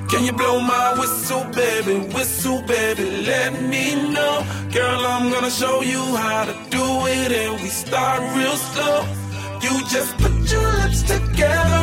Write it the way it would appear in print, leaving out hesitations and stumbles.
Can you blow my whistle, baby, let me know. Girl, I'm gonna show you how to do it, and we start real slow. You just put your lips together